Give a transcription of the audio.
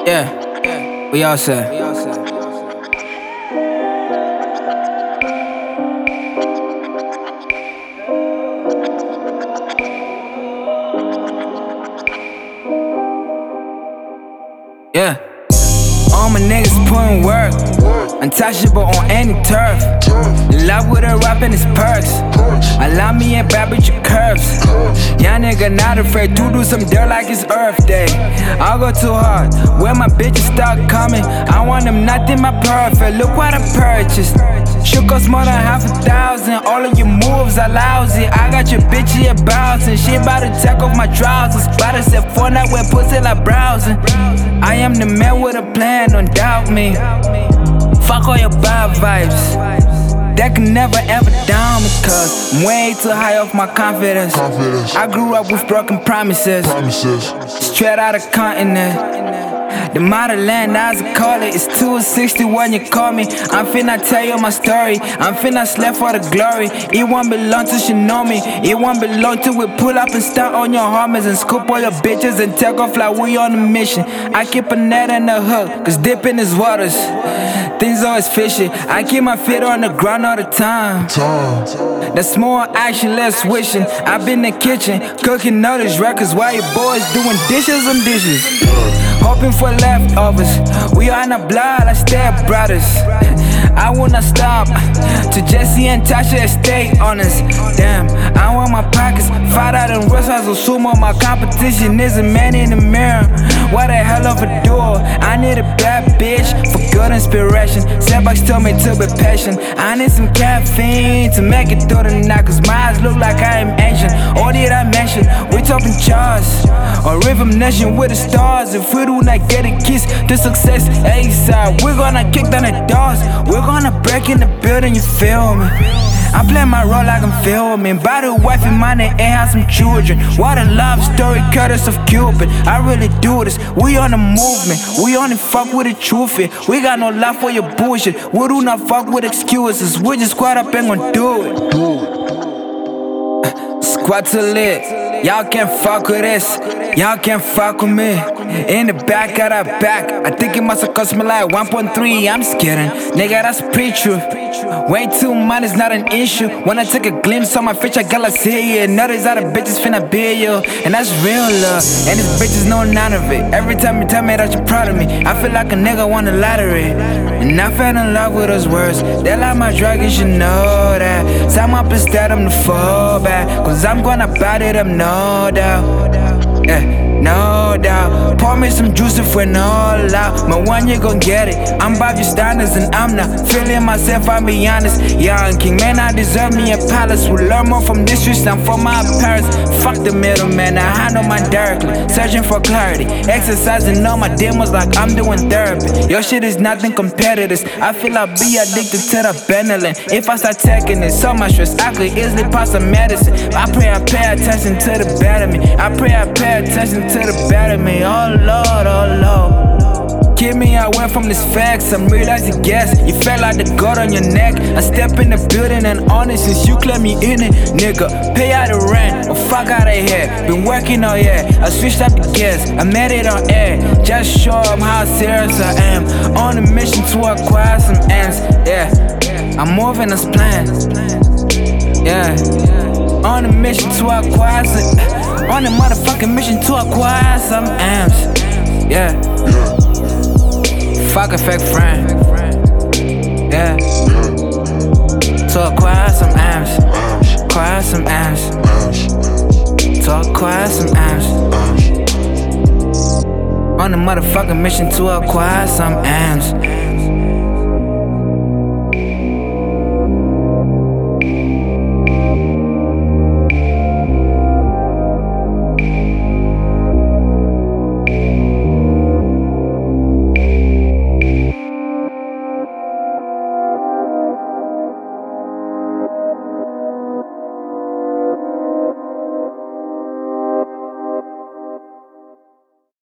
Yeah, we all set. Yeah, all my niggas putting work, untouchable on any turf. In love with a rap and its perks. Allow me and bad with your curves. Young nigga not afraid to do some dirt like it's Earth Day. I'll go too hard, where my bitches start coming. I want them nothing but perfect, look what I purchased. Should cost more than $1,000, all of your moves are lousy. I got your bitch here bouncing, she bout to take off my trousers. Bout to set Fortnite with pussy like browsing. I am the man with a plan, don't doubt me. Fuck all your bad vibes, that can never ever down me, cause I'm way too high off my confidence. I grew up with broken promises. Straight out of continent. The motherland, as I call it, it's 260 when you call me. I'm finna tell you my story, I'm finna slap for the glory. It won't belong to she know me, it won't belong to we pull up and start on your homies and scoop all your bitches and take off like we on a mission. I keep a net and a hook, cause dip in his waters, things always fishy. I keep my feet on the ground all the time. That's more action, less wishing. I've been in the kitchen, cooking all these records while your boys doing dishes on dishes. Hoping for leftovers, we on the blood like step brothers. I will not stop to Jesse and Tasha stay honest. Damn, I want my pockets fight out and rust as a sumo. My competition is a man in the mirror. What a hell of a duo. I need a bad bitch for good inspiration. Setbacks tell me to be patient. I need some caffeine to make it through the night, cause my eyes look like I am ancient. Or did I mention we talking charts or rhythm nation with the stars? If we do not get a kiss to success ASAP, we're gonna kick down the doors. We're gonna break in the building, you feel me? I play my role like I'm filming. Buy the wife and money and have some children. What a love story, courtesy of Cupid. I really do this, we on the movement. We only fuck with the truth here. We got no love for your bullshit. We do not fuck with excuses. We just squad up and gon' do it. Squad to lit, y'all can't fuck with this. Y'all can't fuck with me. In the back of the back, I think it must have cost me like 1.3. I'm just kidding, nigga, that's pre-truth. Way too much is not an issue. When I take a glimpse on my face, I gotta see it. Notice how the bitches finna be you, and that's real love. And these bitches know none of it. Every time you tell me that you're proud of me, I feel like a nigga won the lottery. And I fell in love with those words. They like my drug, you should know that. Time up instead, I'm the fall back, cause I'm gonna body them, no doubt. Yeah, no doubt. Pour me some juice if we're not loud. My one, you gon' get it. I'm above your standards and I'm not feeling myself, I'll be honest. Young king, man, I deserve me a palace. We learn more from this streets than from my parents. Fuck the middleman, I handle my directly. Searching for clarity, exercising all my demons like I'm doing therapy. Your shit is nothing compared to this. I feel I'll be addicted to the Benylin. If I start taking it, so much stress, I could easily pass some medicine. I pray I pay attention to the better me. I pray I pay attention to the better me. Oh Lord, oh Lord, keep me away from these facts. I'm real as you guess. You felt like the god on your neck. I step in the building and honest since you claim me in it, nigga. Pay out the rent or fuck out of here. Been working all year, I switched up the gears. I made it on air, just show them how serious I am. On a mission to acquire some ends. Yeah, I'm moving as planned. Yeah, on a mission to acquire some. On a motherfucking mission to acquire some amps. Yeah. Fuck a fake friend. Yeah. To acquire some amps. Acquire some amps. To acquire some amps. On a motherfucking mission to acquire some amps.